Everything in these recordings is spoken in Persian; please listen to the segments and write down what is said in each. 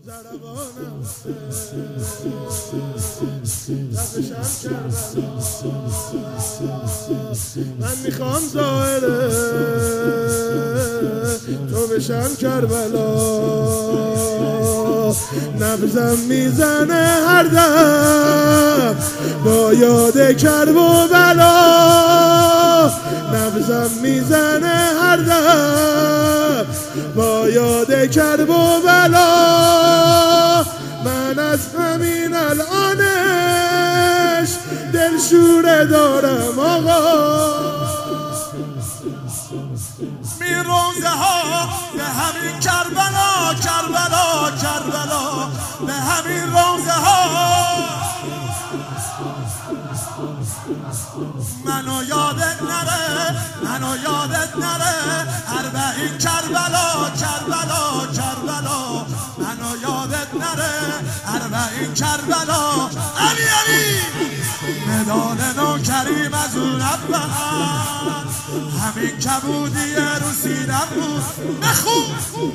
زربانم رفتشم کربلا من میخوام ظاهره تو بشم کربلا نبزم میزنه هر دم با یاد کرب و بلا نبزم میزنه هر دم با یاد کرب و بلا من از همین الانش دلشوره دارم آقا میروزه ها به همین کربلا کربلا کربلا به همین روزه ها منو یادت نره منو یادت نره اربعین کربلا کربلا کربلا منو یادت نره اربعین کربلا علی علی مدال نوکریم از اون اول همین کبودی رو سینم بود بخون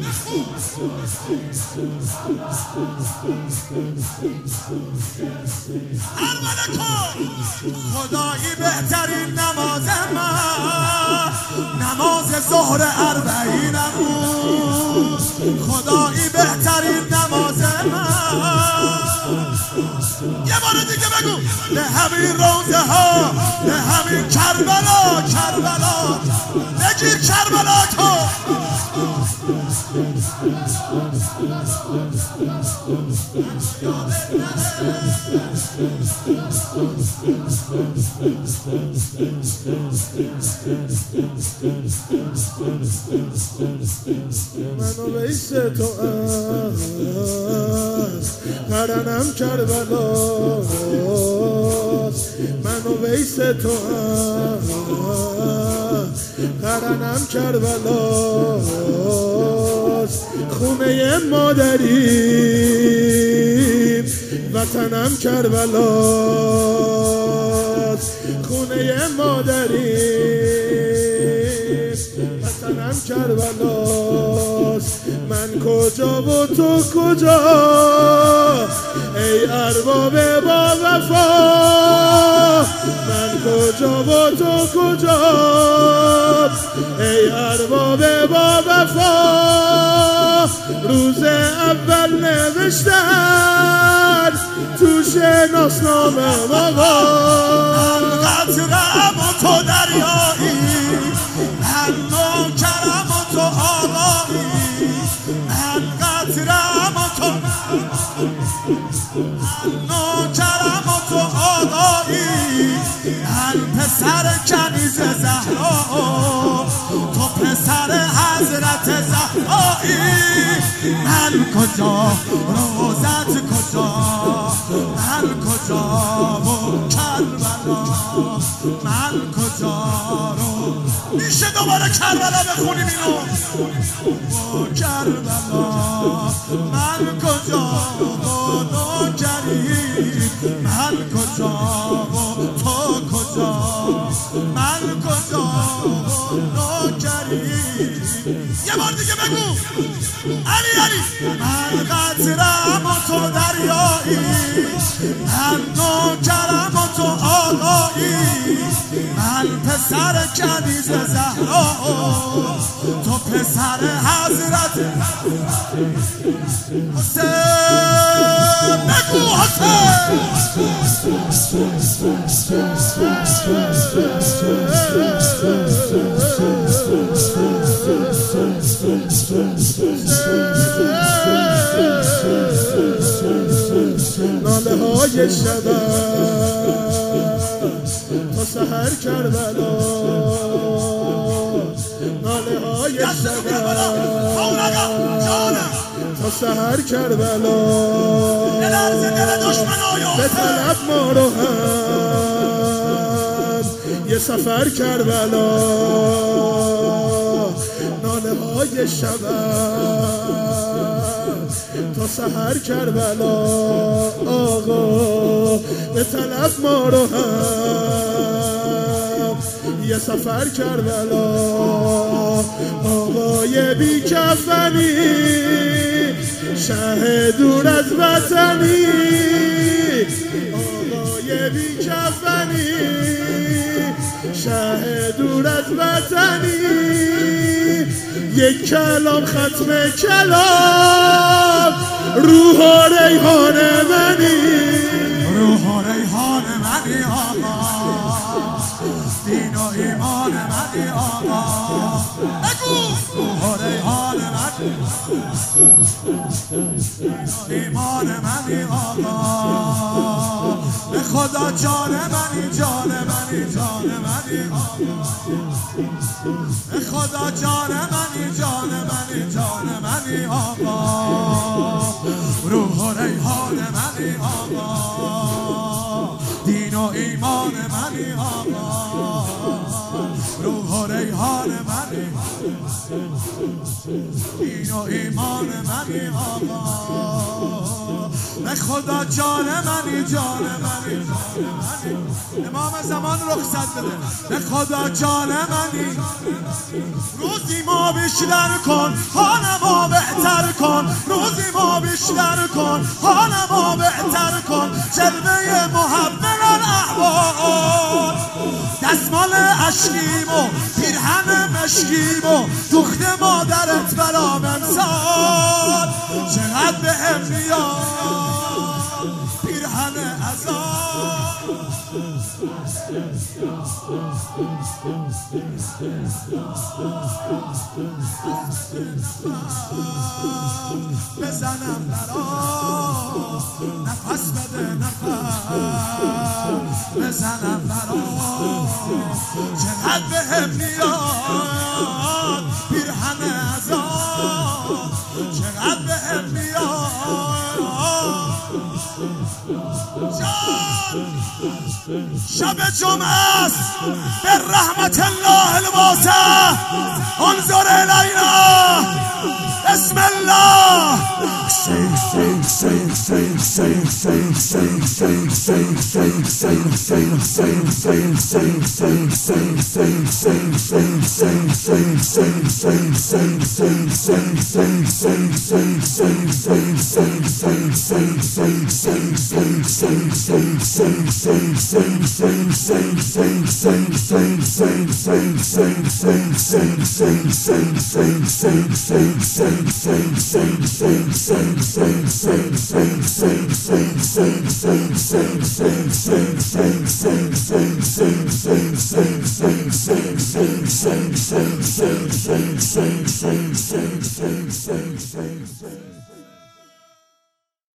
ارمله کن خدایی بهترین نماز من نماز ظهر اربعینم بود خدایی بهترین نماز من یه بار دیگه بگو به همین روزه ها به همین کربلا کربلا بگیر کربلا تو منو بیس تو از قرنم کربلاست منو بیس تو از قرنم کربلاست خونه مادریم وطنم کربلاست خونه مادریم وطنم کربلاست من کجا و تو کجا ای ارباب با وفا من کجا و تو کجا ای ارباب با وفا روز اول نوشتن تو شناسنامه آقا قطرم و تو دریایی من نوکرم و تو آقایی من قطرم و تو نوکرم و تو آقایی من پسر کنیز زهرا تو پسر حضرت زهرایی من کجا روزت کجا من کجا و کربلا من کجا رو میشه دوباره کربلا بخونیم اینو و کربلا من کجا و نوکری من کجا و تو کجا من کجا و نوکری یه بار دیگه بگو علی علی من قطرم و تو دریایی من نوکرم و تو آقایی من پسر کنیز زهرا تو پسر حضرت حسین بگو حسین ناله های شبم تا سحر کربلا ناله های شبم تا سحر کربلا به طلب ما رو هم یه سفر کربلا ناله های شبم تا سحر کربلا آقا به طلب ما رو هم یه سفر کربلا آقای بی کفنی شه دور از وطنی آقای بی کفنی شه دور از وطنی یک کلام ختم کلام روح و ریحان منی روح و ریحان منی آقا دین و ایمان منی آقا روح و ریحان منی دین و ایمان منی آقا به خدا جان منی جان منی جان منی آقا به خدا جان منی جان منی جان منی آقا روح و ریحان منی آقا دین و ایمان منی آقا روح و ریحان منی دین و ایمان منی آقا به خدا جان منی جان منی جان منی امام زمان رخصت بده به خدا جان منی روزی ما بیشتر کن حال ما بهتر کن روزی ما بیشتر کن حال ما بهتر کن جلوه محول الاحوال دستمال اشکیم و پیرهن مشکیم و دوخت مادرت برام امسال چقدر به هم میاد پیرهن عذاب بزنم برا نفس بده نفس بزنم برا چقدر به هم میاد پیرهن عذاب چقدر به هم میاد شب جمعه است به رحمت الله الواسع انظر الینا بسم الله